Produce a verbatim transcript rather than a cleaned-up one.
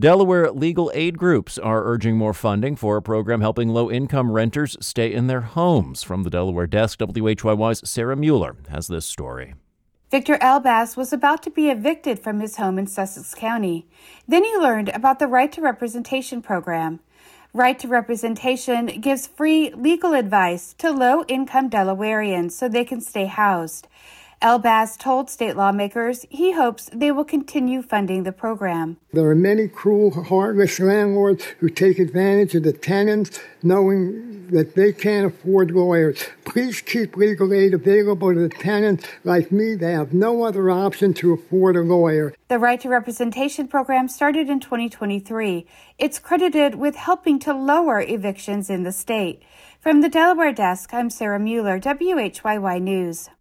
Delaware legal aid groups are urging more funding for a program helping low-income renters stay in their homes. From the Delaware desk, W H Y Y's Sarah Mueller has this story. Victor Elbass was about to be evicted from his home in Sussex County. Then he learned about the Right to Representation program. Right to Representation gives free legal advice to low-income Delawareans so they can stay housed. Elbass told state lawmakers he hopes they will continue funding the program. There are many cruel, heartless landlords who take advantage of the tenants, knowing that they can't afford lawyers. Please keep legal aid available to the tenants like me. They have no other option to afford a lawyer. The Right to Representation program started in twenty twenty-three. It's credited with helping to lower evictions in the state. From the Delaware desk, I'm Sarah Mueller, W H Y Y News.